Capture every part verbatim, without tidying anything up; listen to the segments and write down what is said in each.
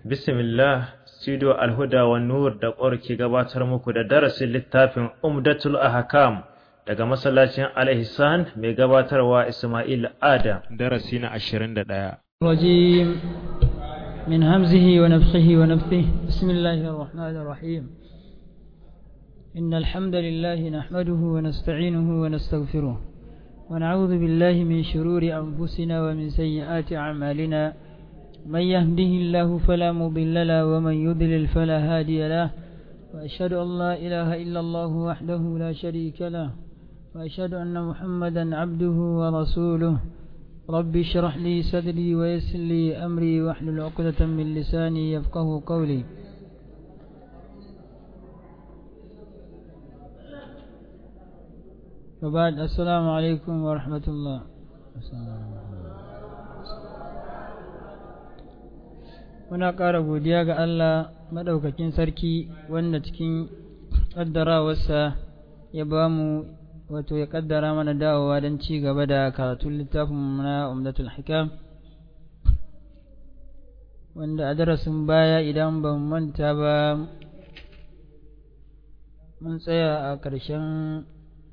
Bismillah, Studio Alhuda wa Nur da ƙwar ke gabatar muku da darasin littafin Umdatul Ahkam daga masallacin Al-Ihsan mai gabatarwa Ismail Adam. Darasi na ashirin da ɗaya. Rajim min hamzihi wa nafthihi wa nafthihi. Bismillahir Rahmanir Rahim. Innal hamdalillahi nahmaduhu wa nasta'inuhu wa nastaghfiruh. Wa na'udhu billahi min shururi anfusina wa min sayyiati a'malina. من يهده الله فلا مضل له ومن يضلل فلا هادي له وأشهد أن لا إله إلا الله وحده لا شريك له وأشهد أن محمدا عبده ورسوله ربي اشرح لي صدري ويسر لي أمري واحلل عقدة من لساني يفقه قولي وبعد السلام عليكم ورحمة الله. Muna ƙara godiya ga Allah maɗaukakin sarki wanda cikin ƙaddarawarsa ya ba mu wato ya ƙaddara mana dawowa don ci gaba da karatun littafin na Umdatul Hikam, wanda a darasin baya idan ban manta ba mun tsaya a ƙarshen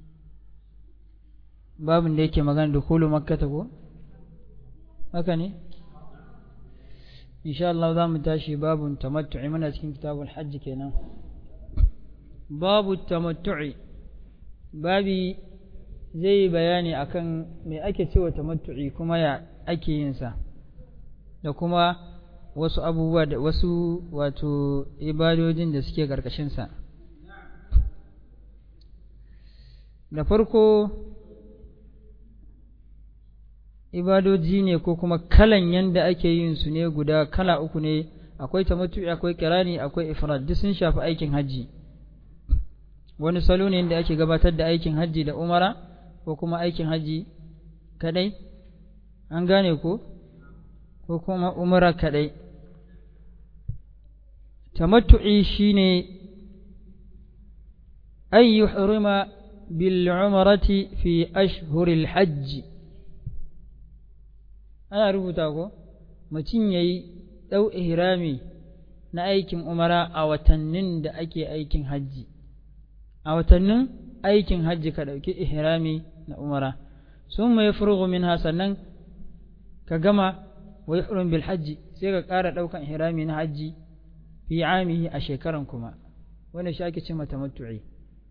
babin da yake magana da kulu makkata ko? haka ne? insha Allah za mu tashi babun tamattu'i, muna cikin kitabul hajji kenan. Babu tamattu'i, babi zai bayani akan me ake cewa tamattu'i kuma ya ake yin sa, da kuma wasu abubuwa da wasu wato ibadojin da suke karkashin sa. Da farko ibadoji ne ko kuma kalan yanda ake yin su ne guda kala uku ne, akwai tamattu'i, akwai kirani, akwai ifrad, duk sun shafi aikin hajji. Wani salo ne da ake gabatar da aikin hajji da umara ko kuma aikin hajji kadai, an gane ko ko kuma umara kadai. Tamattu'i shine an yuhrima bil umrati fi ashhuril hajji. Ana rubuta ko mutum ya yi ɗau ihrami na aikin umara a watannin da ake aikin hajji, a watannin aikin hajji ka ɗauki ihrami na umara, sun mai furgu min sannan ka gama wa ihrum bil hajji, sai ka ƙara ɗaukan ihrami na hajji fi amihi a shekaran kuma, wanda shi ake ce mata tamattu'i.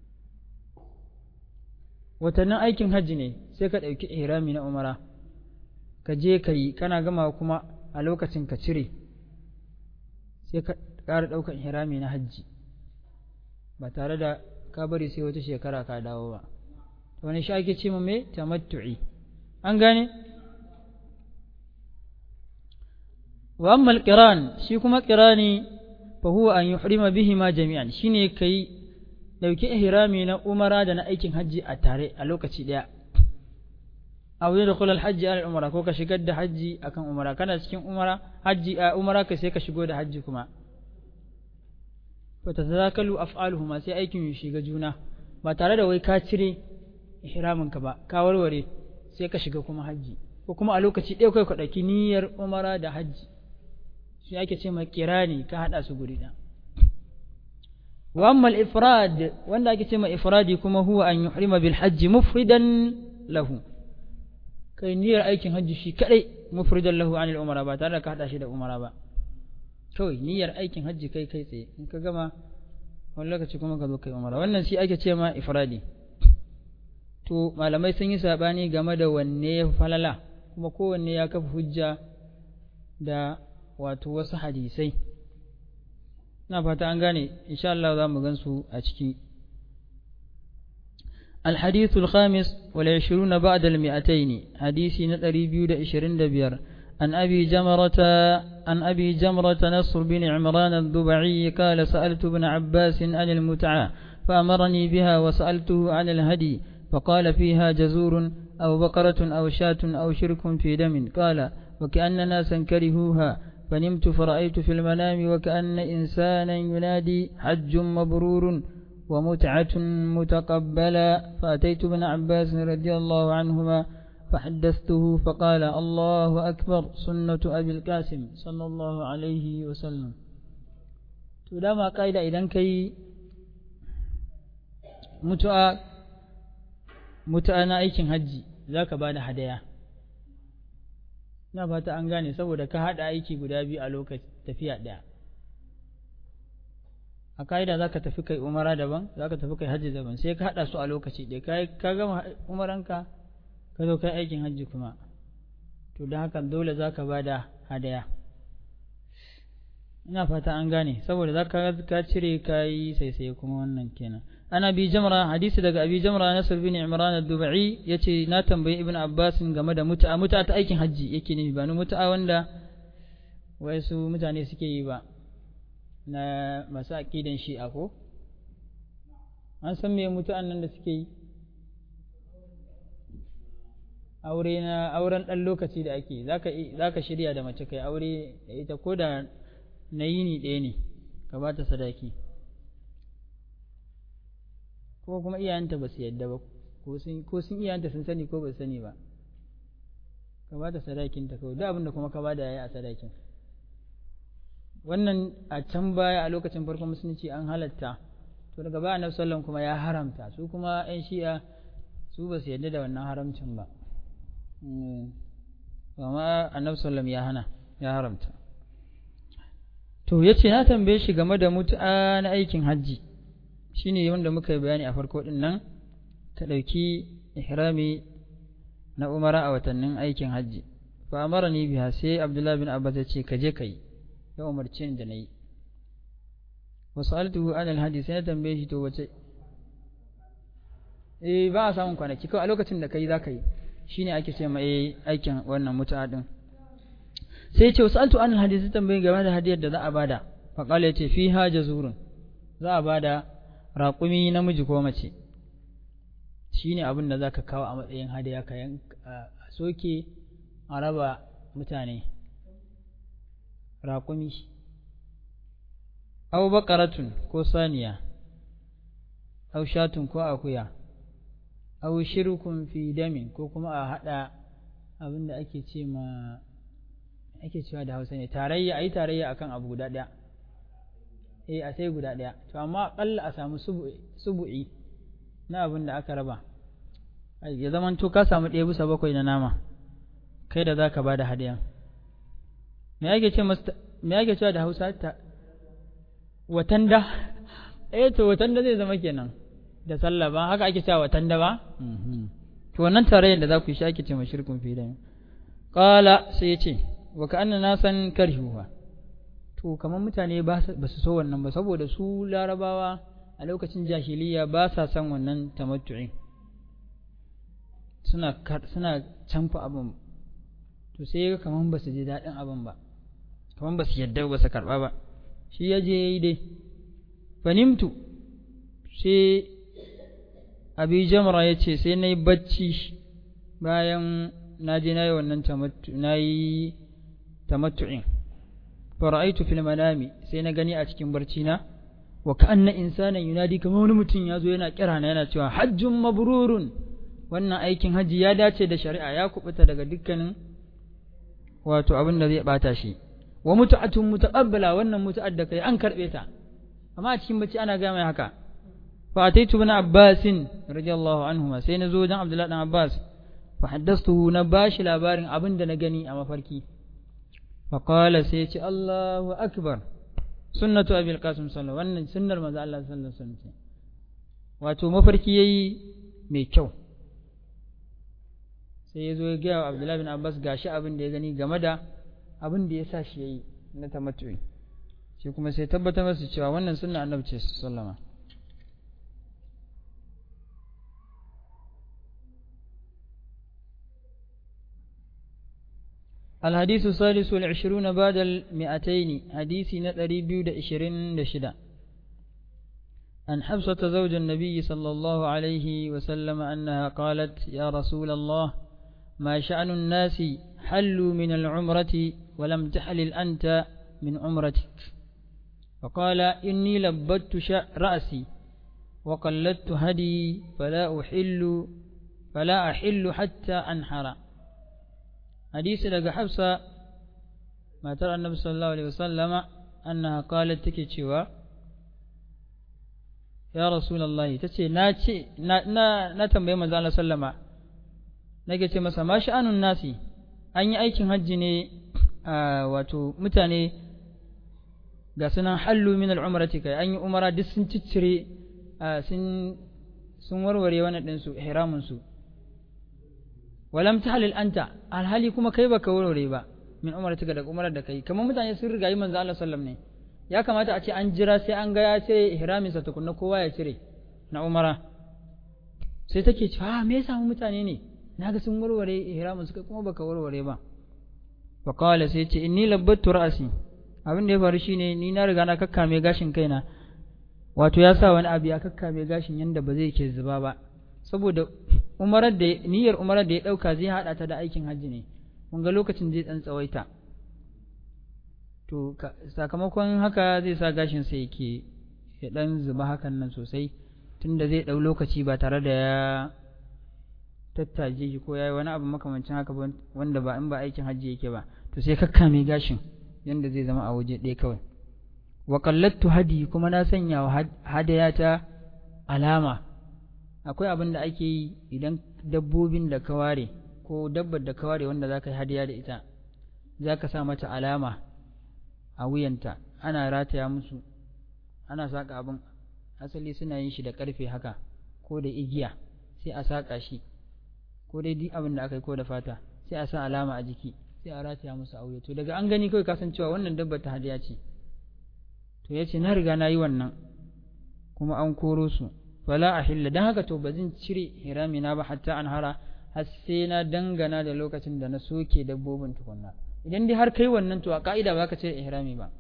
Watannin aikin hajji ne sai ka ɗauki ihrami na umara, ka je ka yi, kana gama kuma a lokacin ka cire, sai ka ƙara ɗaukar hirami na hajji ba tare da ka bari sai wata shekara ka dawo ba. Wani shi ake ce mu mai tamattu'i, an gane? Wa amma al-qiran, shi kuma qirani fa huwa an yuhrima bihima jami'an, shine kai dauki ihrami na umara da na aikin hajji a tare a lokaci daya. aw yadkhul al-hajj ala al-umra, ko ka shigar da hajji akan umara, kana cikin umara hajji a umara ka sai ka shigo da hajji kuma, fa tazakalu af'aluhuma, sai aikin ya shiga juna ba tare da wai ka cire ihramin ka ba, ka warware sai ka shiga kuma hajji, ko kuma a lokaci ɗaya kai ka ɗauki niyyar umara da hajji, shi ake ce ma kirani, ka hada su guri ɗaya. Wa amma al-ifrad, wanda ake ce ma ifradi kuma huwa an yuhrima bil hajji mufridan lahu, kai niyyar aikin hajji shi kadai mufridan lahu anil umara, ba tare da ka hada shi da umara ba, kawai niyyar aikin hajji kai kai tsaye, in ka gama wani lokaci kuma ka zo kai umara, wannan shi ake ce ma ifradi. To malamai sun yi sabani game da wanne ya falala, kuma kowanne ya kafa hujja da wato wasu hadisai, na fata an gane, insha Allah za mu gansu a ciki. الحديث الخامس والعشرون بعد المئتين، حديث نتري بيود عشرين دبير، عن أبي جمرة عن أبي جمرة نصر بن عمران الضبعي قال سألت ابن عباس عن المتعة فأمرني بها وسألته عن الهدي فقال فيها جزور أو بقرة أو شاة أو شرك في دم، قال وكأن ناسا كرهوها فنمت فرأيت في المنام وكأن إنسانا ينادي حج مبرور ومتعة متقبلة، فأتيت ابن عباس رضي الله عنهما فحدثته فقال الله أكبر سنة أبي القاسم صلى الله عليه وسلم. تدام قاعدة إذن كي متأ متأنا أيكن حجي ذاك بعد هدايا na fata an gane saboda ka haɗa aiki guda biyu a lokaci tafiya ɗaya. A ka'ida za ka tafi kai umara daban za ka tafi kai hajji daban sai ka haɗa su a lokaci ɗaya ka gama umaranka ka zo kai aikin hajji kuma to da haka dole za ka ba da hadaya. Ina fata an gane saboda za ka cire ka yi saisaye kuma wannan kenan. Ana bi jamra hadisi daga abi jamra Nasr bin Imran ad-Dubai yace na tambayi Ibn Abbas game da mut'a mut'a ta aikin hajji yake nufi ba ni mut'a wanda wai su mutane suke yi ba na masu aqidan Shi'a ko an san me mut'an nan da suke yi aure na auren dan lokaci da ake zaka zaka shirya da mace kai aure da ita ko da na yini ɗaya ne ka ba ta sadaki ko kuma iyayenta ba su yadda ba ko sun iyayenta sun sani ko ba su sani ba ka ba ta sadakinta kawai duk abin da kuma ka ba da yayi a sadakin. Wannan a can baya a lokacin farkon musulunci an halatta to daga baya annabi sallallahu kuma ya haramta su kuma ƴan shi'a su ba su yadda da wannan haramcin ba amma annabi sallallahu ya hana ya haramta. To yace na tambaye shi game da mut'a na aikin hajji shine wanda muka yi bayani a farko din nan ta dauki ihrami na umara a watannin aikin hajji fa amarani biha sai Abdullah bin Abbas ya ce ka je kai ya umarce ni da nayi wa sa'altuhu an al-hadith sai tambaye shi to wace eh ba a samun kwanaki kawai a lokacin da kai zaka yi shine ake ce mai aikin wannan mut'a din sai ya ce wasaltu an al-hadith sai tambaye game da hadiyar da za a bada fa qala ya ce fiha jazurun za a bada raƙumi namiji ko mace shi ne abin da za ka kawo a matsayin hadiya ka a soke a raba mutane raƙumi au baƙaratun ko saniya au shatun ko akuya au shirkun fi damin ko kuma a haɗa abin da ake ce ma ake cewa da Hausa ne tarayya a yi tarayya akan abu guda ɗaya eh a sai guda ɗaya to amma aƙalla a samu subu'i na abin da aka raba ya zaman to ka samu ɗaya bisa bakwai na nama kai da za ka ba da hadiyan me ake ce me ake cewa da Hausa ta watanda eh to watanda zai zama kenan da sallah ba haka ake cewa watanda ba to wannan tarayyar da za ku yi shi ake ce mashirkun fi da qala sai ya ce wa ka'anna nasan karhuha to kamar mutane ba su so wannan ba saboda su larabawa a lokacin jahiliya ba sa son wannan tamattu'i suna suna canfa abin to sai ga kamar ba su ji daɗin abin ba kamar ba su yadda ba su karɓa ba shi ya je yi dai fanimtu sai abi jamra ya ce sai na yi bacci bayan na je na yi wannan tamattu'in fara'aitu fil manami sai na gani a cikin barci na wa ka'anna insanan yunadi kamar wani mutum ya zo yana kira na yana cewa hajjun mabrurun wannan aikin haji ya dace da shari'a ya kubuta daga dukkanin wato abin da zai bata shi wa mut'atun mutaqabbala wannan mut'ad da kai an karbe ta amma a cikin bacci ana ga mai haka fa ataitu ibn abbas radiyallahu anhu sai na zo dan abdullahi dan abbas fa haddathtuhu na bashi labarin abin da na gani a mafarki fa qala sai ce Allahu akbar sunnatu abil qasim sallallahu wannan sunnar manzo Allah sallallahu alaihi wasallam wato mafarki yayi mai kyau sai ya zo ya ga Abdullah bin Abbas gashi abin da ya gani game da abin da ya sa shi yayi na tamattu'i shi kuma sai tabbatar masa cewa wannan sunna annabi ce sallallahu alaihi الحديث الثالث والعشرون بعد المئتين حديث نتري بيود عشرين دشدا عن حفصة زوج النبي صلى الله عليه وسلم أنها قالت يا رسول الله ما شأن الناس حلوا من العمرة ولم تحلل أنت من عمرتك فقال إني لبدت رأسي وقلدت هدي فلا أحل فلا أحل حتى أنحر hadisi daga Hafsa matar Annabi sallallahu alaihi wasallama annaha qalat take cewa ya rasulullahi tace na ce na na, na tambaye manzo Allah sallama nake ce masa ma sha'anun nasi an yi aikin hajji ne wato mutane ga sunan hallu min al'umrati kai an yi umara duk sun ciccire sun sun warware wannan din su ihramin su walam tahlil anta alhali kuma kai baka warware ba min umratika daga umarar da kai kamar mutane sun riga yi manzo Allah sallam ne ya kamata a ce an jira sai an ga ya ce ihramin sa tukunna kowa ya cire na umara sai take cewa me yasa mutane ne naga sun warware ihramin su kai kuma baka warware ba fa qala sai ce inni labbattu ra'si abin da ya faru shine ni na riga na kakkame gashin kaina wato ya sa wani abu ya kakkame gashin yanda ba zai ke zuba ba saboda umarar da niyyar umarar da ya dauka zai hada ta da aikin hajji ne mun ga lokacin zai dan tsawaita to sakamakon haka zai sa gashin sa yake ya dan zuba hakan nan sosai tunda zai dau lokaci ba tare da ya tattaje shi ko yayi wani abu makamancin haka wanda ba in ba aikin hajji yake ba to sai kakkame gashin yanda zai zama a waje ɗaya kawai wa qallattu hadi kuma na sanya wa hadayata alama akwai abin da ake yi idan dabbobin da ka ware ko dabbar da ka ware wanda zaka yi hadiya da ita zaka sa mata alama a wuyanta ana rataya musu ana saka abin asali suna yin shi da karfe haka ko da igiya sai a saka shi ko dai duk abin da aka yi ko da fata sai a sa alama a jiki sai a rataya musu a wuya to daga an gani kawai kasan cewa wannan dabbar ta hadiya ce to yace na riga na yi wannan kuma an koro su fala ahilla dan haka to ba zan cire hirami na ba hatta an hara har sai na dangana da lokacin da na soke dabbobin tukunna idan dai har kai wannan to a ka'ida ba ka cire ihrami ba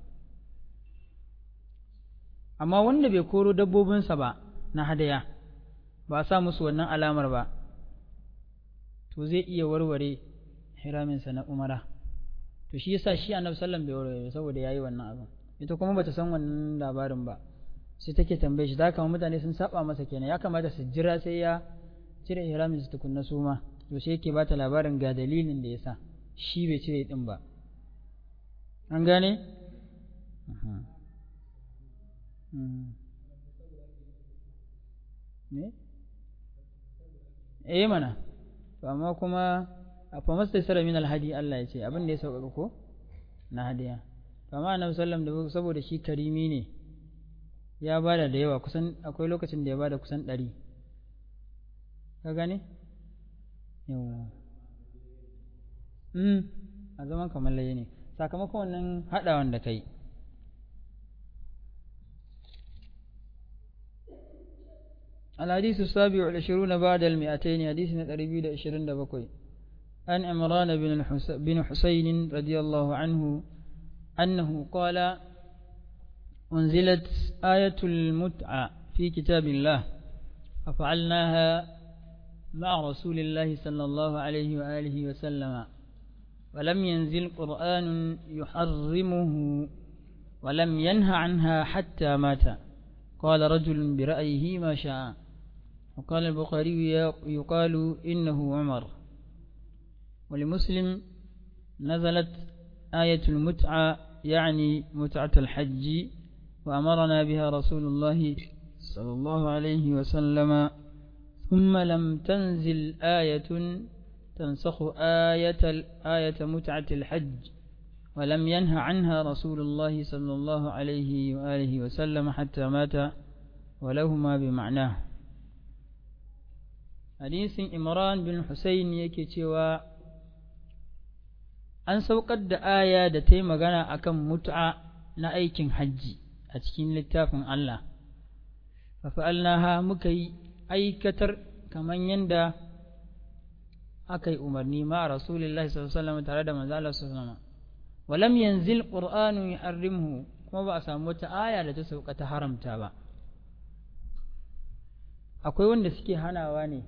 amma wanda bai koro dabbobinsa ba na hadaya ba a sa musu wannan alamar ba to zai iya warware hiraminsa na umara to shi yasa shi annabi sallam bai warware saboda yayi wannan abin ita kuma bata san wannan labarin ba sai take tambaye shi da kama mutane sun saba masa kenan ya kamata su jira sai ya cire ihramin su tukunna su ma to sai yake bata labarin ga dalilin da yasa shi bai cire din ba an gane me eh mana to amma kuma a fa mastasara min alhadi Allah ya ce abin da ya sauƙaƙa ko na hadiya to amma annabi sallam da saboda shi karimi ne ya bada da yawa kusan akwai lokacin da ya bada kusan ɗari ka gane yawa mm a zaman kamar laye ne sakamakon wannan haɗawan da kai الحديث السابع والعشرون بعد المئتين حديث نتربي لعشرين دبقوي عن عمران بن حسين رضي الله عنه أنه قال أنزلت آية المتعة في كتاب الله ففعلناها مع رسول الله صلى الله عليه وآله وسلم ولم ينزل قرآن يحرمه ولم ينه عنها حتى مات قال رجل برأيه ما شاء وقال البخاري يقال إنه عمر ولمسلم نزلت آية المتعة يعني متعة الحج وأمرنا بها رسول الله صلى الله عليه وسلم ثم لم تنزل آية تنسخ آية آية متعة الحج ولم ينه عنها رسول الله صلى الله عليه وآله وسلم حتى مات ولهما بمعناه حديث إمران بن حسين yake cewa an saukar da aya da ta yi magana akan mut'a na aikin hajji a cikin littafin Allah fa'alnaha muka yi aikatar kaman yanda aka yi umarni ma rasulullahi sallallahu alaihi wasallam tare da manzo Allah sallallahu alaihi wasallam walam yanzil qur'anu yuharrimuhu kuma ba a samu wata aya da ta sauka ta haramta ba akwai wanda suke hanawa ne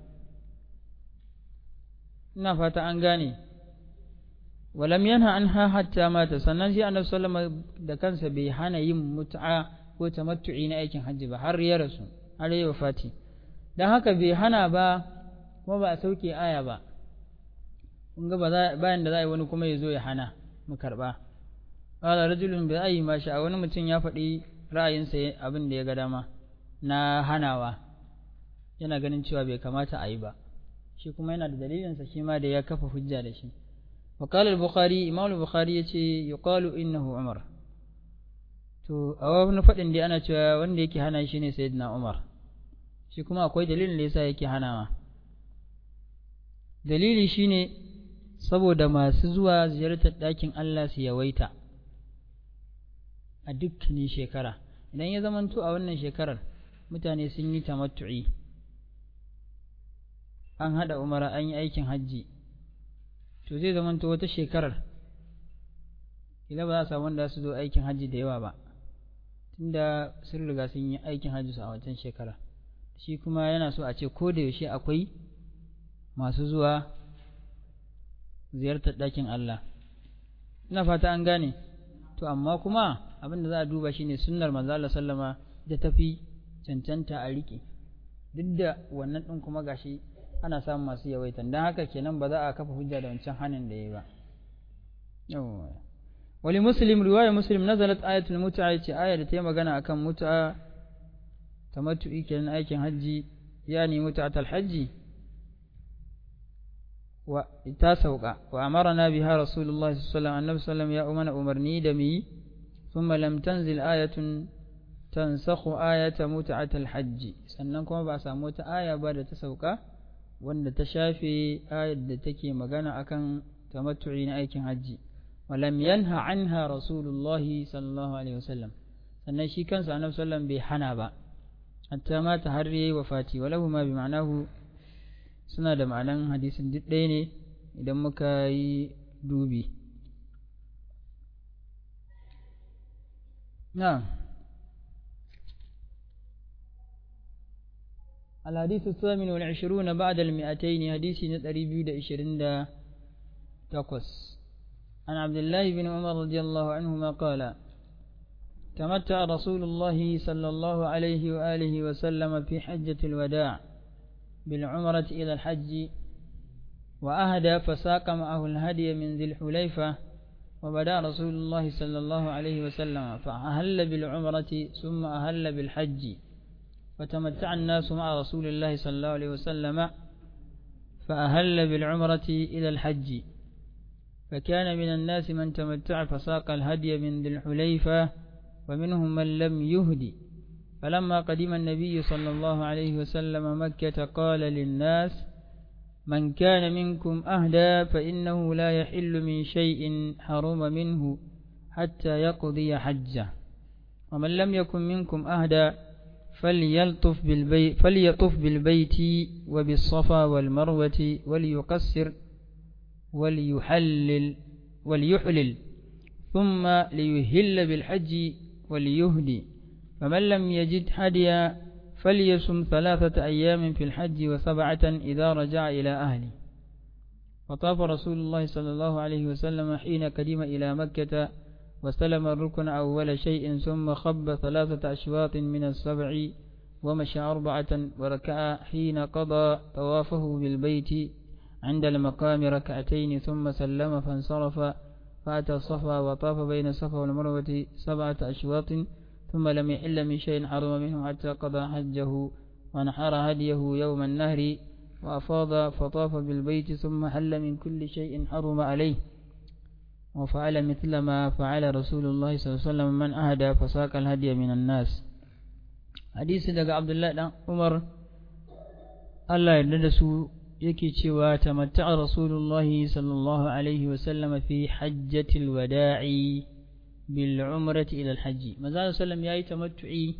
ina fata an gane walam yanha anha hatta mata sannan shi annabi sallallahu alaihi wasallam da kansa bai hana yin mut'a ko tamattu'i na aikin hajji ba har ya rasu har ya wafati dan haka bai hana ba kuma ba a sauke aya ba kun ga bayan da za a yi wani kuma ya zo ya hana mu karɓa. Ƙala rajulun bi ayi ma sha, wani mutum ya faɗi ra'ayinsa abin da ya ga dama na hanawa, yana ganin cewa bai kamata a yi ba, shi kuma yana da dalilinsa shi ma da ya kafa hujja da shi. wa qala al-bukhari, imam al-bukhari yace yuqalu innahu umar, to a wani faɗin da ana cewa wanda yake hana shi ne sayyidina umar, shi kuma akwai dalilin da yasa yake hanawa. Dalili shine saboda masu zuwa ziyartar ɗakin Allah su yawaita a dukkanin shekara. Idan ya zamanto a wannan shekarar mutane sun yi tamattu'i, an haɗa umara an yi aikin hajji, to zai zamanto wata shekarar ila ba za a samu wanda su zo aikin hajji da yawa ba, tunda sun riga sun yi aikin hajji su a wancan shekara. Shi kuma yana so a ce ko da yaushe akwai masu zuwa ziyartar ɗakin Allah. Ina fata an gane. To amma kuma abin da za a duba shine sunnar manzo Allah sallama da tafi cancanta a rike, duk da wannan din kuma gashi ana samun masu yawaitan, dan haka kenan ba za a kafa hujja da wancan hanin da yayi ba. yawa wali muslim, riwaya muslim, nazalat ayatul mut'a, ce aya da ta yi magana akan mut'a tamattu'i kenan aikin hajji, yani mut'atul hajji, wa ta sauka. wa amarna biha rasulullahi sallallahu alaihi wasallam, annabi sallallahu alaihi wasallam ya umana umarni da mi. thumma lam tanzil ayatun tansakhu ayata mut'atul hajji, sannan kuma ba a samu wata aya ba da ta sauka wanda ta shafe ayar da take magana akan tamattu'i na aikin hajji. wa lam yanha anha rasulullahi sallallahu alaihi wasallam, sannan shi kansa annabi sallallahu alaihi wasallam bai hana ba hatta ma ta har yayi wafati. walahu ma bi ma'anahu, suna da ma'anan hadisin duk ɗaya ne idan muka yi dubi. na الحديث الثامن والعشرون بعد المئتين، حديث نتري بيود عشرين تقص. عن عبد الله بن عمر رضي الله عنهما قال: تمتع رسول الله صلى الله عليه وآله وسلم في حجة الوداع بالعمرة إلى الحج، وأهدى فساق معه الهدي من ذي الحليفة، وبدا رسول الله صلى الله عليه وسلم فأهل بالعمرة ثم أهل بالحج، فتمتع الناس مع رسول الله صلى الله عليه وسلم فأهل بالعمرة إلى الحج، فكان من الناس من تمتع فساق الهدي من ذي الحليفة، ومنهم من لم يهدي. فلما قدم النبي صلى الله عليه وسلم مكة قال للناس: من كان منكم أهدى فإنه لا يحل من شيء حرم منه حتى يقضي حجه، ومن لم يكن منكم أهدى فليلطف بالبيت, فليطف بالبيت وبالصفا والمروة وليقصر وليحلل وليحلل ثم ليهل بالحج وليهدي، فمن لم يجد هديا فليصم ثلاثة أيام في الحج وسبعة إذا رجع إلى أهله. فطاف رسول الله صلى الله عليه وسلم حين قدم إلى مكة، واستلم الركن أول شيء، ثم خب ثلاثة أشواط من السبع، ومشى أربعة، وركع حين قضى طوافه بالبيت عند المقام ركعتين، ثم سلم فانصرف، فأتى الصفا وطاف بين الصفا والمروة سبعة أشواط، ثم لم يحل من شيء حرم منه حتى قضى حجه، ونحر هديه يوم النهر، وأفاض فطاف بالبيت، ثم حل من كل شيء حرم عليه، وفعل مثل ما فعل رسول الله صلى الله عليه وسلم من أهدى فساق الهدي من الناس. حديث دقى عبد الله بن عمر الله يدرسه yake cewa tamatta'a rasulullahi sallallahu alaihi wasallam fi hajjatil wada'i bil umrati ila al hajji. Manzo sallam yayi tamattu'i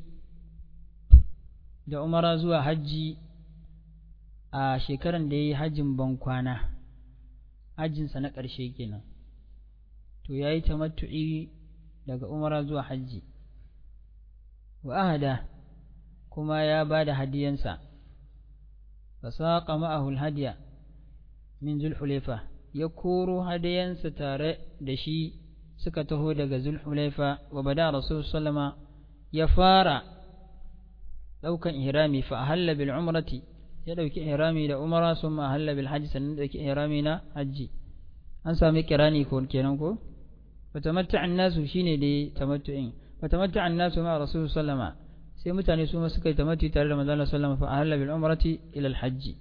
da umara zuwa hajji a shekaran da yayi hajjin bankwana, hajjin sa na ƙarshe kenan. To yayi tamattu'i daga umara zuwa hajji, wa ahada kuma ya bada hadiyansa, fasaqa ma'ahu al-hadiya min Zulhulaifa, ya koro hadiyansa tare da shi suka taho daga Zulhulaifa. wa bada rasul sallama ya fara daukan ihrami, fa ahalla bil umrati, ya dauki ihrami da umara, summa ahalla bil hajji, sannan dauki ihrami na hajji. an sami kirani ko kenan ko fatamatta'an nasu shine dai tamattu'in fatamatta'an nasu ma rasul sallama sai mutane su ma suka yi tamattu tare da manzon sallama fa ahalla bil umrati ila al hajji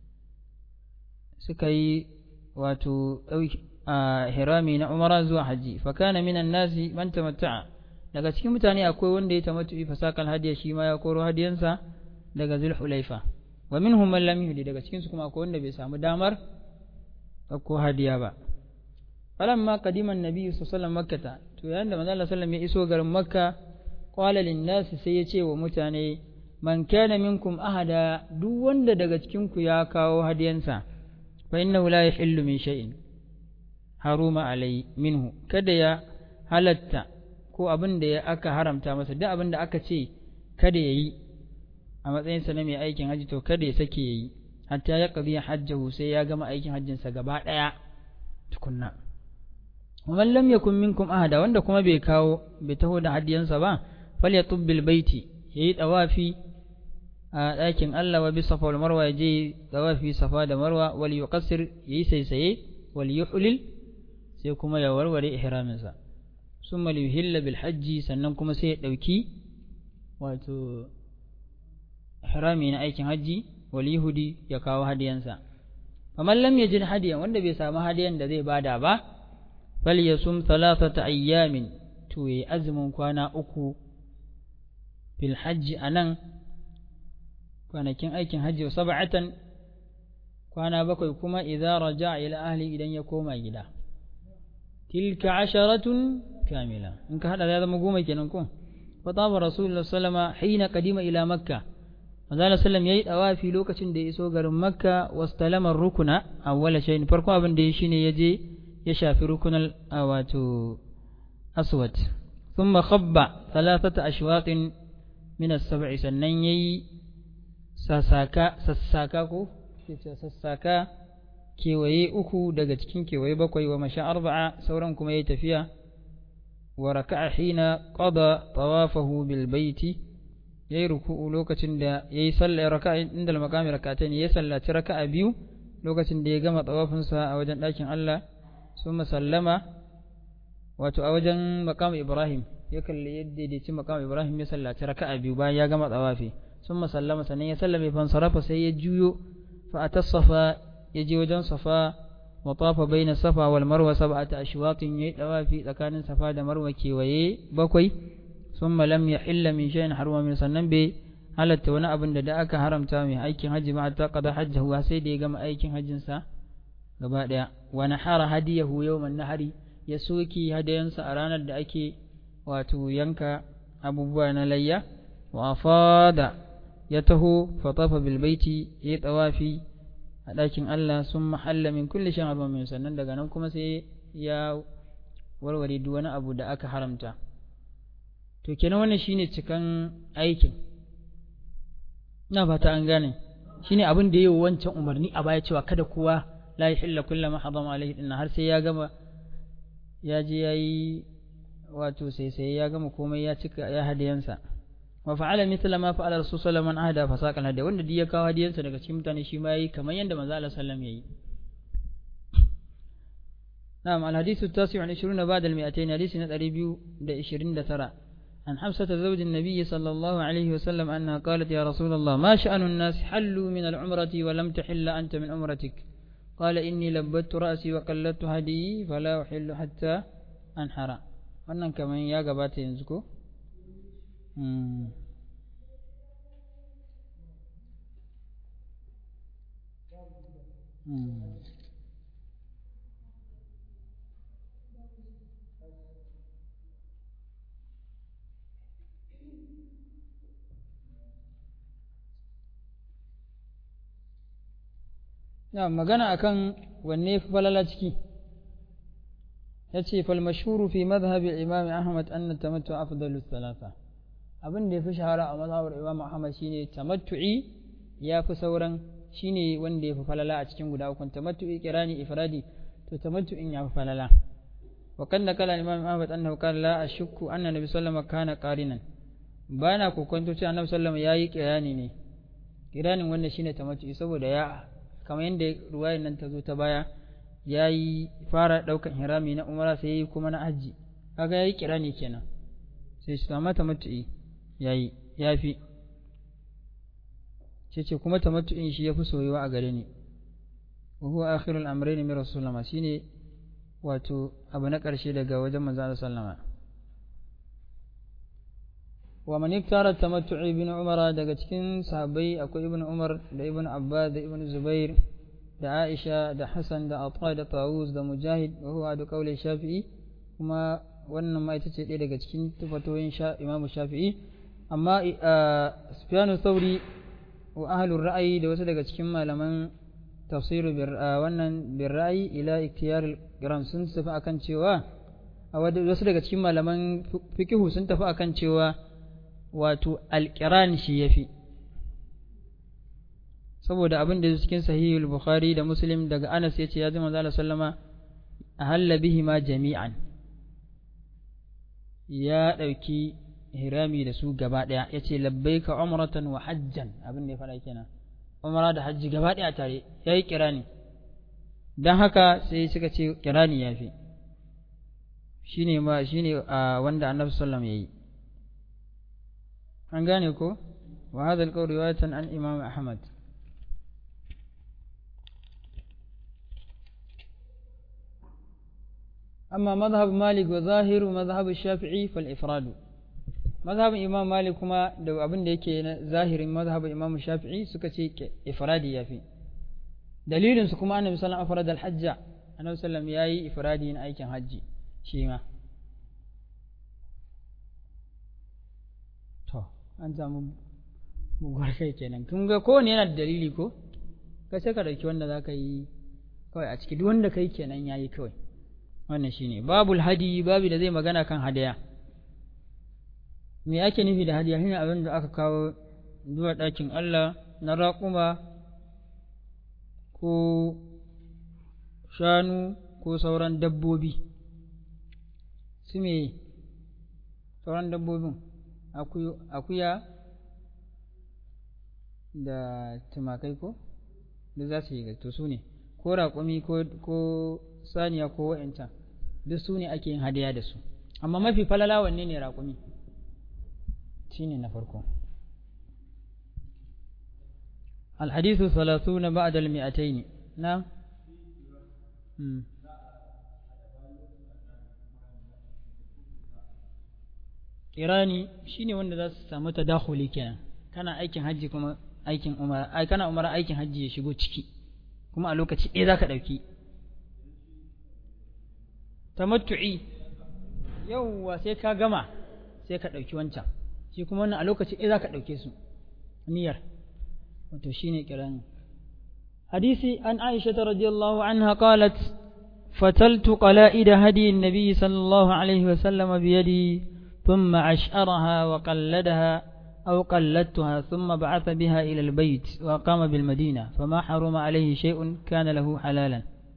suka yi wato dauki a hirami na umara zuwa haji fa kana minan nasi man tamatta'a daga cikin mutane akwai wanda ya tamattu fa sakal hadiya shi ma ya koro hadiyansa daga zulhulaifa wa minhum man lam yuhdi daga cikin su kuma akwai wanda bai samu damar ko hadiya ba falamma qadima an-nabi sallallahu alaihi wasallam makkah to yayin da manzo sallallahu alaihi wasallam ya iso garin makka qala lin-nas sai ya ce wa mutane man kana minkum ahada duk wanda daga cikin ku ya kawo hadiyansa fa innahu la yahillu min shay'in haruma alai minhu kada ya halatta ko abin da aka haramta masa duk abin da aka ce kada yayi a matsayinsa na mai aikin haji to kada ya sake yayi hatta ya qadiya hajjahu sai ya gama aikin hajjinsa gaba daya tukunna ومن لم يكن منكم أحد wanda kuma bai kawo bai taho da hadiyansa ba falyatub bil baiti yayi tawafi a ɗakin Allah wa bi safa wal marwa yaje tawafi safa da marwa wal yuqassir yayi saisaye wal yuhlil sai kuma ya warware ihramin sa summa yuhilla bil hajji sannan kuma sai ya dauki wato ihrami na aikin haji wal yahudi ya kawo hadiyansa faman lam yajid hadiyan wanda bai samu hadiyan da zai bada ba falyasum thalathata ayyamin to yi azumin kwana uku fil hajji anan kwanakin aikin hajji sab'atan kwana bakwai kuma idza raja'a ila ahli idan ya koma gida tilka asharatun kamila in ka hada ya zama goma kenan ko fa taba rasulullahi sallama hina qadima ila makka manzo sallam yayi dawafi lokacin da ya iso garin makka wastalama rukuna awwala shay'in farko abin da ya shine yaje ya shafi rukunal wato aswad thumma khabba thalathata ashwaqin min as-sab'i sannan yayi sassaka sassaka ko sassaka kewaye uku daga cikin kewaye bakwai wa masha arba'a sauran kuma yayi tafiya wa raka'a hina qada tawafahu bil baiti yayi ruku'u lokacin da yayi sallar raka'a inda al-maqami rak'atayn yayi sallaci raka'a biyu lokacin da ya gama tawafinsa a wajen ɗakin Allah ثم سلم wato a wajen maqam Ibrahim ya kalli yadda da ci maqam Ibrahim ya sallaci raka'a biyu bayan ya gama tawafi summa sallama sanan ya sallame fan sarafa sai ya juyo fa atasafa ya je wajen safa wa tafa baina safa wal marwa sab'ata ashwaqin yayi tawafi tsakanin safa da marwa kewaye bakwai summa lam yahilla min shay'in harwa min sannan bai halatta wani abin da da aka haramta mai aikin haji ma ta qada hajjahu sai da ya gama aikin hajjin sa gaba daya wa nahara hadiyahu yawman nahari ya soki hadayansa a ranar da ake wato yanka abubuwa na layya wa afada ya taho fatafa bil baiti ya tawafi a dakin Allah sun mahalla min kulli shan abu min sannan daga nan kuma sai ya warware duk wani abu da aka haramta to kenan wannan shine cikan aikin ina fata an gane shine abin da yayi wancan umarni a baya cewa kada kowa la yahilla kullu ma hadama alaihi dinna har sai ya gama ya je yayi wato sai sai ya gama komai ya cika ya hadiyansa wa fa'ala mithla ma fa'ala rasul sallallahu alaihi wasallam ahda fasaqal hadiya wanda duk ya kawo hadiyansa daga cikin mutane shi ma yayi kamar yanda manzo Allah sallallahu alaihi wasallam yayi na'am al-hadithu at-tasi' wa ishrun ba'da al-mi'atayn hadisi na ɗari biyu da ishirin da tara عن حفصة زوج النبي صلى الله عليه وسلم أنها قالت يا رسول الله ما شأن الناس حلوا من العمرة ولم تحل أنت من عمرتك قال إني لبت رأسي وقلدت هدي فلا أحل حتى أنحر wannan kamar ya gabata yanzu ko na magana akan wanne falala ciki yace fal mashhuru fi madhhab al-imam Ahmad anna tamattu afdalu thalatha abin da yafi shahara a mazhabar Imam Ahmad shine tamattu'i yafi sauran shine wanda yafi falala a cikin guda uku tamattu'i kirani ifradi to tamattu'in yafi falala wa kanna kala Imam Ahmad annahu qala la ashukku anna nabi sallallahu alaihi wasallam kana qarinan bana kokonto cewa annabi sallallahu alaihi wasallam yayi kirani ne kiranin wannan shine tamattu'i saboda ya kamar yanda ruwayar nan ta zo ta baya yayi fara daukan hirami na umara sai yayi kuma na haji kaga yayi kirani kenan sai shi amma tamattu'i yayi yafi sai ce kuma tamattu'in shi yafi soyuwa a gare ni wa huwa akhirul amrayn min rasulullah shine wato abu na karshe daga wajen manzo sallama wa man iktara tamattu'i ibn umar daga cikin sahabbai akwai ibn umar da ibn abbas da ibn zubair da aisha da hasan da ata da tawus da mujahid wa huwa da qauli shafi'i kuma wannan ma ita ce ɗaya daga cikin tufatoyin imamu shafi'i amma sufyanu thawri wa ahlur ra'ayi da wasu daga cikin malaman tafsiru wannan bir ra'ayi ila iktiyar al sun tafi akan cewa wasu daga cikin malaman fiqhu sun tafi akan cewa wato al-qiran shi yafi saboda abin da cikin sahihul bukhari da muslim daga Anas yace ya ji manzo Allah sallama ahalla bihima jami'an ya dauki hirami da su gaba daya yace labbaika umratan wa hajjan abin da ya fara kenan umra da hajji gaba daya tare yayi kirani dan haka sai suka ce kirani yafi shine ma shine wanda Annabi sallallahu alaihi wasallam yayi an gane ko wa hadha al-qawl riwayatan an Imam Ahmad أما مذهب مالك وظاهر ومذهب الشافعي فالإفراد مذهب إمام مالك كما دو أبن ديكي ظاهر مذهب إمام الشافعي سكتي إفرادي يافي دليل سكما أنه صلى الله عليه وسلم أفرد الحج أنه صلى الله عليه وسلم يأي إفرادي أي كان حجي شيما تو أنت مغرقه kenan kun ga kowane yana da dalili ko ka sai ka dauki wanda zaka yi kawai a ciki duk wanda kai kenan yayi kawai wannan shine babul hadi babu da zai magana kan hadaya me ake nufi da hadiya shine abin da aka kawo zuwa ɗakin Allah na raƙuma ko shanu ko sauran dabbobi su me sauran dabbobin akuya da tumakai ko da za su yi to su ne ko raƙumi ko saniya ko wa'inta duk su ne ake yin hadiya da su amma mafi falala wanne ne raƙumi shi ne na farko alhadithu salasuna ba'da almi'atayn na kirani shine wanda za su samu tadakhuli kenan kana aikin haji kuma aikin umara ai kana umara aikin haji ya shigo ciki kuma a lokaci ɗaya zaka dauki tamattu'i yawwa sai ka gama sai ka dauki wancan shi kuma wannan a lokaci ɗaya zaka dauke su niyyar wato shine kirani hadisi an Aisha radhiyallahu anha qalat fataltu qala'id hadi an-nabi sallallahu alayhi wa sallam bi yadi thumma ash'araha wa qalladaha أو قلدتها ثم بعث بها إلى البيت وقام بالمدينة فما حرم عليه شيء كان له حلالا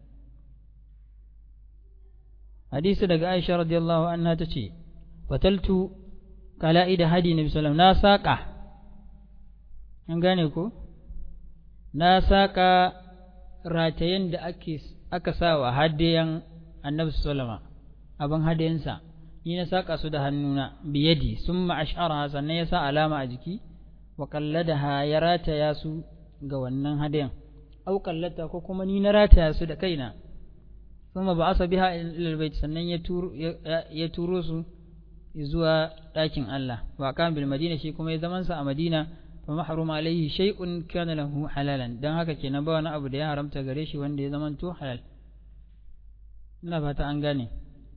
حديث دق عائشة رضي الله عنها تشي فتلت قلائد هدي النبي صلى الله عليه وسلم ناساقة أنغانيكو ناساقة راتين دا أكساوى هديا النبي صلى الله عليه وسلم أبن هدينسا ni na saka su da hannuna biyadi summa ash'araha sannan ya sa alama a jiki wa qalladaha ya rataya su ga wannan hadayan au qallata ko kuma ni na rataya su da kaina summa ba'asa biha ila albayt sannan ya turo ya turo su zuwa dakin Allah wa kan bil madina shi kuma ya zaman sa a Madina fa mahrum alaihi shay'un kana lahu halalan dan haka kenan ba wani abu da ya haramta gare shi wanda ya zaman to halal ina fata an gane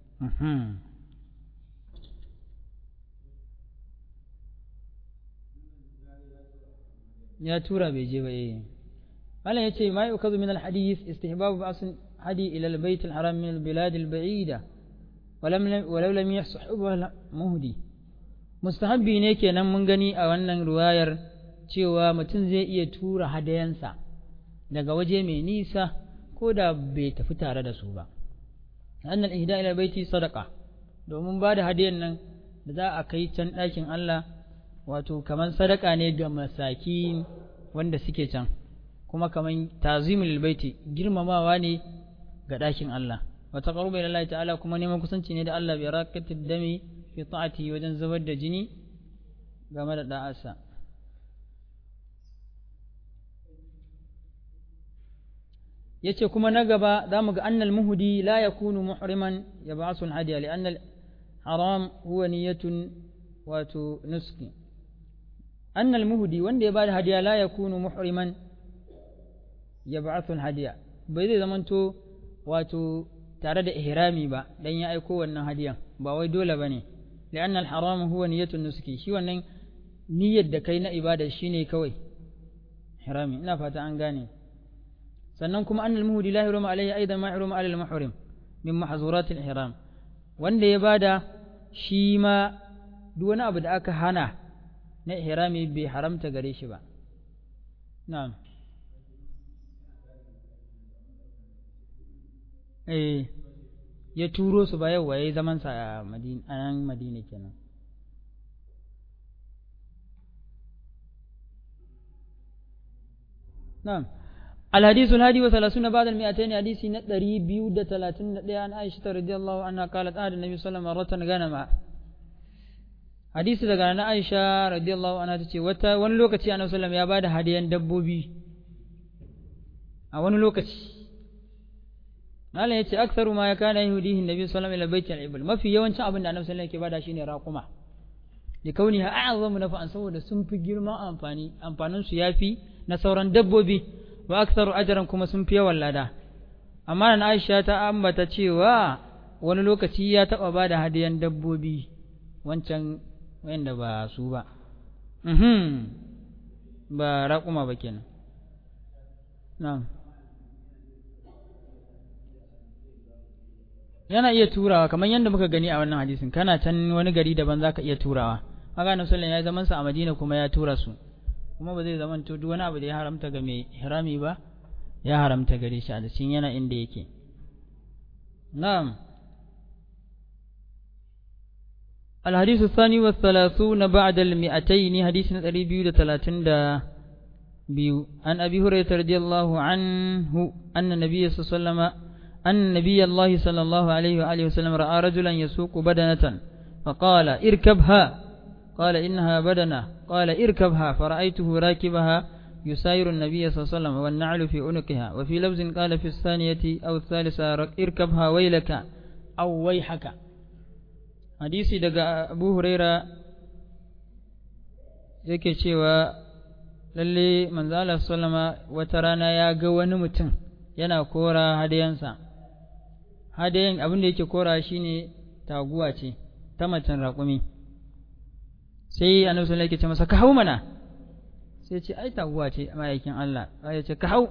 ya tura bai je ba eh Allah yace ma yukazu min alhadith istihbab ba'as hadi ila albayt alharam min albilad alba'ida walam walau lam yashubu muhdi mustahabbi ne kenan mun gani a wannan riwayar cewa mutum zai iya tura hadayansa daga waje mai nisa ko da bai tafi tare da su ba annal ihda ila baiti sadaqa domin ba da hadiyan nan da za a kai can ɗakin Allah wato kaman sadaka ne ga masaki wanda suke can kuma kaman tazimul baiti girmamawa ne ga ɗakin Allah wa taqarruba ila Allah ta'ala kuma neman kusanci ne da Allah bi raqatid dami fi ta'ati wajen zubar da jini game da da'arsa yace kuma na gaba zamu ga annal muhdi la yakunu muhriman yab'asu al-hadiya li anna al-haram huwa niyyatun wato nuski annal muhdi wanda ya bada hadiya la yakunu muhriman yab'asu al-hadiya bai zai zamanto wato tare da ihrami ba dan ya aiko wannan hadiyan ba wai dole bane li anna al-haram huwa niyyatun nuski shi wannan niyyar da kai na ibada shine kawai ihrami ina fata an gane sannan kuma annal muhdi la yurma alayhi aidan ma yurma alal muhrim min mahzurat al-ihram wanda ya bada shi ma duk wani abu da aka hana na ihrami bai haramta gare shi ba na'am eh ya turo su ba yawa yayi zaman sa a Madina anan Madina kenan na'am الحديث الهادي وثلاثون بعد المئتين حديث ندري بيود ثلاثين عن عائشة رضي الله عنها قالت آل النبي صلى الله عليه وسلم مرة غنما حديث daga na Aisha radiyallahu anha tace wata wani lokaci Annabi sallallahu ya bada hadiyan dabbobi a wani lokaci Allah yace aktharu ma yakana yahudihi Nabi sallallahu alaihi wasallam ila baiti al-ibl mafi yawancin abin da Annabi sallallahu yake bada shine raquma li kauniha a'zamu nafa'an saboda sun fi girma amfani amfanin su yafi na sauran dabbobi wa aktharu ajran kuma sun fi yawan lada amma nan Aisha ta ambata cewa wani lokaci ya taba bada hadiyan dabbobi wancan wanda ba su ba mhm ba raquma ba kenan na'am yana iya turawa kamar yadda muka gani a wannan hadisin kana can wani gari daban zaka iya turawa haka Annabi sallallahu alaihi wasallam ya zaman sa a Madina kuma ya tura su kuma ba zai zaman to duk wani abu da ya haramta ga mai ihrami ba ya haramta gare shi a cikin yana inda yake na'am الحديث الثاني والثلاثون بعد المئتين حديث نتري بيو ثلاثين دا بيو عن أبي هريرة رضي الله عنه أن النبي صلى الله عليه وسلم أن نبي الله صلى الله عليه وآله وسلم رأى رجلا يسوق بدنة فقال اركبها قال إنها بدنة قال اركبها فرأيته راكبها يساير النبي صلى الله عليه وسلم والنعل في عنقها وفي لفظ قال في الثانية أو الثالثة اركبها ويلك أو ويحك hadisi daga Abu Huraira yake cewa lalle manzo Allah sallama wata rana ya ga wani mutum yana kora hadayansa hadayan abin da yake kora shine taguwa ce ta macen raƙumi sai Annabi sallallahu alaihi wasallam yake ce masa ka hau mana sai ce ai taguwa ce ma'aikin Allah ya ce ka hau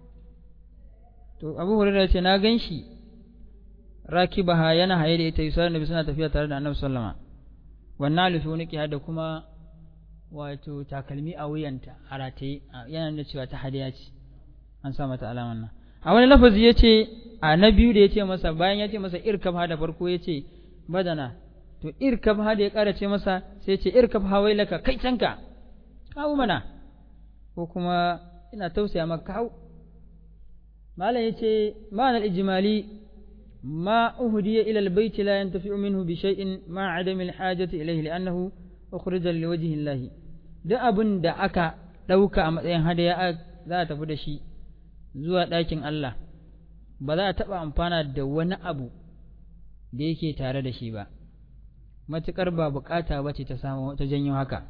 to Abu Huraira ya ce na ganshi rakibaha yana haye da ita yusar nabi suna tafiya tare da Annabi sallama wannan alifi wani kiya da kuma wato takalmi a wuyanta a rataye yana da cewa ta hadiya ce an sa mata alaman nan a wani lafazi yace a na biyu da yace masa bayan yace masa irkabha da farko yace badana to irkabha da ya kara ce masa sai yace irkabha wailaka kai canka kawo mana ko kuma ina tausaya maka kawo malam yace ma'anar ijmali ما أهدي إلى البيت لا ينتفع منه بشيء مع عدم الحاجة إليه لأنه أخرج لوجه الله da abin da aka ɗauka a matsayin hadaya za a tafi da shi zuwa ɗakin Allah ba za a taɓa amfana da wani abu da yake tare da shi ba matuƙar ba buƙata ba ce ta samu ta janyo haka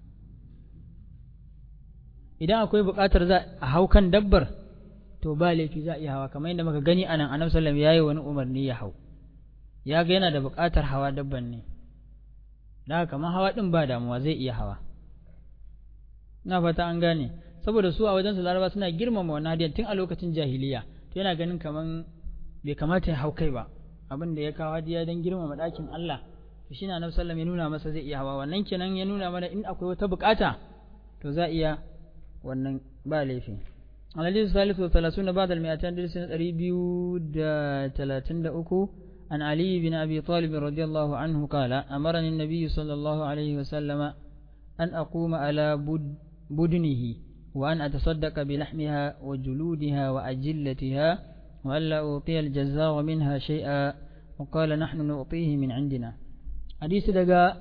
idan akwai buƙatar za a hau kan dabbar to ba laifi za a iya hawa kamar yadda muka gani anan Annabi sallallahu alaihi wasallam yayi wani umarni ya hau ya ga yana da buƙatar hawa dabban ne da haka kamar hawa din ba damuwa zai iya hawa ina fata an gane saboda su a wajen su Laraba suna girmama wannan hadiyan tun a lokacin jahiliya to yana ganin kaman bai kamata ya hau kai ba abin da ya kawo hadiya don girmama ɗakin Allah to shine Annabi sallallahu alaihi wasallam ya nuna masa zai iya hawa wannan kenan ya nuna mana in akwai wata buƙata to za iya wannan ba laifi الحديث الثالث والثلاثون بعد المئتين درس ريبيو دا ثلاثين دا أكو عن علي بن أبي طالب رضي الله عنه قال أمرني النبي صلى الله عليه وسلم أن أقوم على بد بدنه وأن أتصدق بلحمها وجلودها وأجلتها وألا أعطي الجزار منها شيئا وقال نحن نعطيه من عندنا. حديث دقاء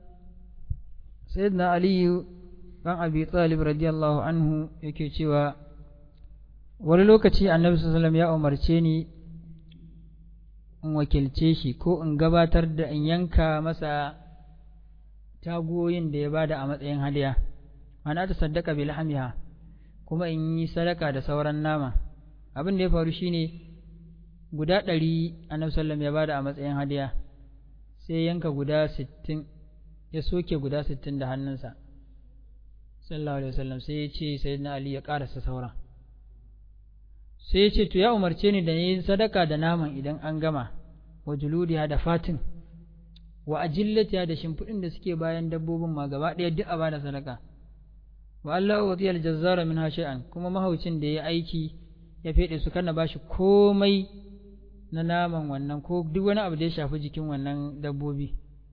سيدنا علي عن أبي طالب رضي الله عنه يكيشوا وللوكتي النبي صلى الله عليه وسلم يا أمر تشيني in wakilce shi ko in gabatar da in yanka masa tagoyin da ya bada a matsayin hadiya, ana ta saddaka bil hamiha, kuma in yi sadaka da sauran nama. Abin da ya faru shine guda ɗari annabi sallam ya bada a matsayin hadiya, sai yanka guda sittin, ya soke guda sittin da hannunsa sallallahu alaihi wasallam, sai ya ce sayyidina Ali ya karasa sauran, sai ya ce to ya umarce ni da yin sadaka da naman idan an gama, wa juludiha da fatin, wa ajillatiha da shimfiɗin da suke bayan dabbobin ma gaba ɗaya duk a bada sadaka, wa Allah wa tiyal jazzara min shay'an, kuma mahaucin da ya aiki ya fede su kana bashi komai na naman wannan ko duk wani abu da ya shafi jikin wannan dabbobi.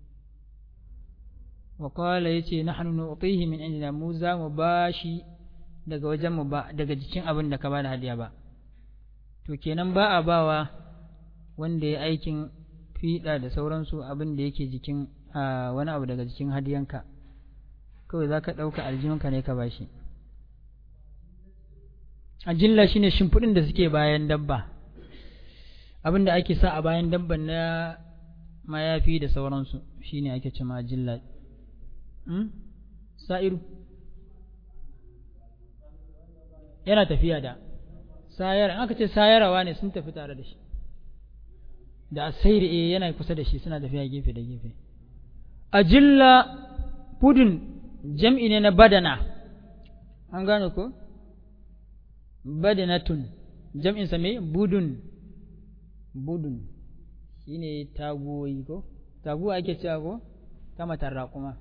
wa qala yace nahnu nu'tihi min indina, mu za mu bashi daga wajen mu ba daga jikin abin da ka bada hadiya ba. To kenan ba a bawa wanda ya aikin fiɗa da sauransu abin da yake jikin wani abu daga jikin hadiyanka, kawai za ka ɗauka aljihunka ne ka bashi. Ajilla shine shimfiɗin da suke bayan dabba, abin da ake sa a bayan dabban na mayafi da sauransu shine ake ce ma ajilla. Sa'iru yana tafiya da sayar, in aka ce sayarawa ne sun tafi tare da shi, da asairi eh yana kusa da shi suna tafiya gefe da gefe. Ajilla budun jam'i ne na badana, an gane ko? Badanatun jam'in sa me? Budun, budun shine tagoyi ko? Taguwa ake cewa ko? Ta matarra kuma.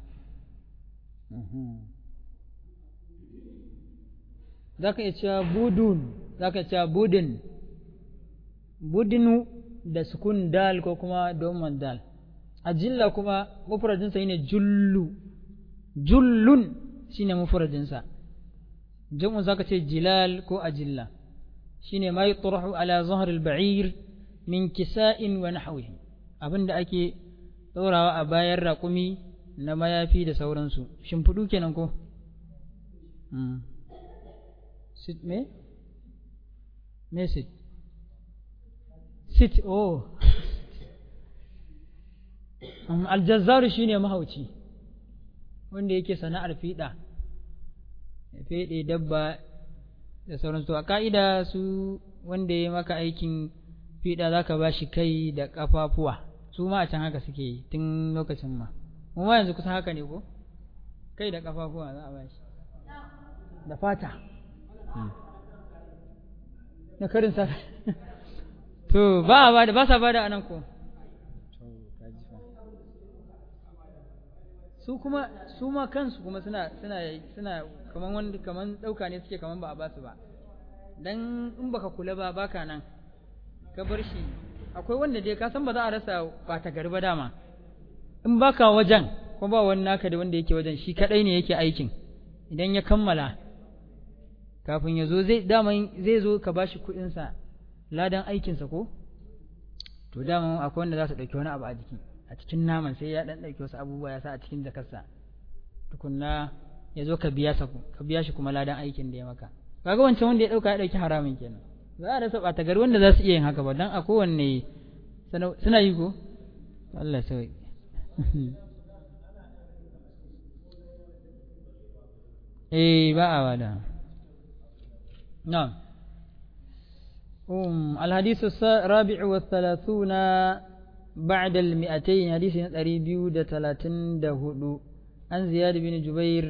Za ka iya cewa budun, za ka iya cewa budin, budinu da sukun dal ko kuma domin dal. Ajilla kuma mufradinsa shine jullu, jullun shine mufradinsa. Jam'un za ka ce jilal ko ajilla, shine ma yutrahu ala zahr al-ba'ir min kisa'in wa nahwihi, abinda ake ɗorawa a bayan raƙumi na mayafi da sauransu. Shimfiɗu kenan ko? Sit me? Me sit? Sit, oh. Aljazzaru shine mahauci, wanda yake sana'ar fiɗa, feɗe dabba da sauransu. A ka'ida su wanda ya maka aikin fiɗa za ka ba shi kai da ƙafafuwa, su ma a can haka suke yi tun lokacin ma. Mu ma yanzu kusan haka ne ko? Kai da ƙafafuwa za a ba shi, da fata na karin sa. To ba a bada, ba sa bada anan ko? Su kuma su ma kansu kuma suna suna suna kaman wanda kaman dauka ne suke kaman ba a basu ba. Dan in baka kula ba baka nan ka bar shi, akwai wanda dai ka san ba za a rasa ba ta garba dama. In baka wajen ko ba wani naka da wanda yake wajen, shi kadai ne yake aikin. Idan ya kammala kafin ya zo zai dama zai zo ka bashi kuɗin sa ladan aikin sa ko? To dama akwai wanda za su dauki wani abu a jiki, a cikin naman sai ya dan dauki wasu abubuwa ya sa a cikin jakarsa, tukunna ya zo ka biya sa ka biya shi kuma ladan aikin da ya maka. Kaga wancan wanda ya dauka ya dauki haramin kenan. Za a rasa ɓata gari wanda za su iya yin haka ba, dan a kowanne suna yi ko? Allah ya sauke. eh ba a wada. na'am. um الحديث الرابع والثلاثون بعد المئتين، حديث ريبيو دا ثلاثين دا هدو، عن زياد بن جبير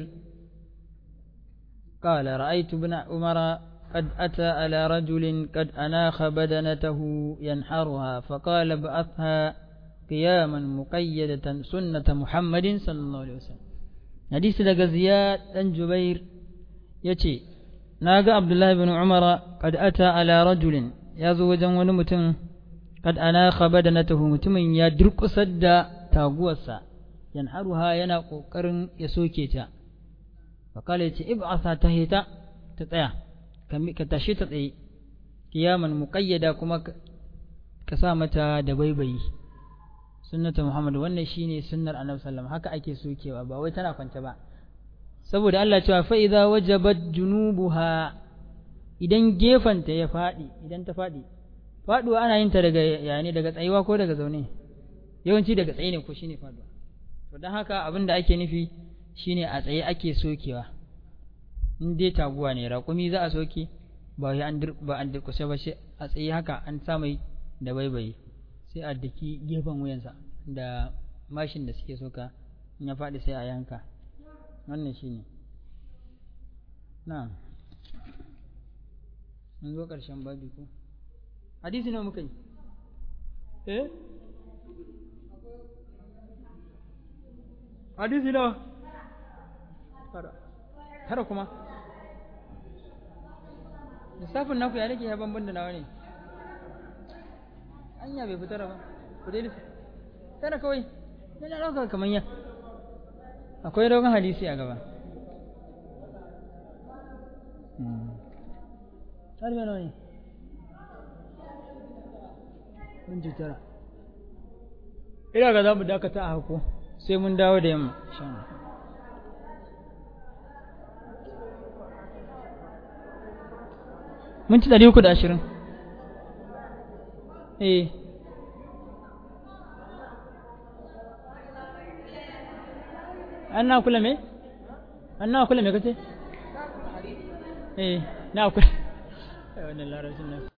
قال رأيت ابن عمر قد أتى على رجل قد أناخ بدنته ينحرها، فقال ابعثها قياما مقيدة سنة محمد صلى الله عليه وسلم. حديث لك زياد بن جبير يتي ناقى عبد الله بن عمر قد أتى على رجل يزوجا ونمتن قد أناخ بدنته، متمن يدرك سد تاغوسا ينحرها ينا قرن يسوكيتا، فقال يتي ابعثها تهيتا تطيع ka tashi ta tsaye qiyaman muqayyada kuma ka sa mata da baibayi sunnata Muhammad wannan shine sunnar Annabi sallallahu alaihi wasallam haka ake sokewa ba wai tana kwance ba saboda Allah cewa fa idza wajabat junubuha idan gefanta ya fadi idan ta fadi faduwa ana yin ta daga yani daga tsayuwa ko daga zaune yawanci daga tsaye ne ko shine faduwa to dan haka abinda ake nufi shine a tsaye ake sokewa in dai taguwa ne raƙumi za a soke ba wai an ba an dirkushe ba shi a tsaye haka an sa mai da baibayi sai a daki gefen wuyansa da mashin da suke soka in ya faɗi sai a yanka wannan shine na'am mun zo ƙarshen babi ko hadisi nawa muka yi eh hadisi nawa tara tara kuma lissafin naku ya nake ya banban da nawa ne anya bai fitar ba ku dai tara kawai yana ɗauka kamar ya akwai dogon hadisi a gaba har yana ne mun ji tara ina ga za mu dakata a hako sai mun dawo da yamma shan minti ɗari uku da ashirin eh an na kula me an na kula me kace eh na kula wannan larabcin nan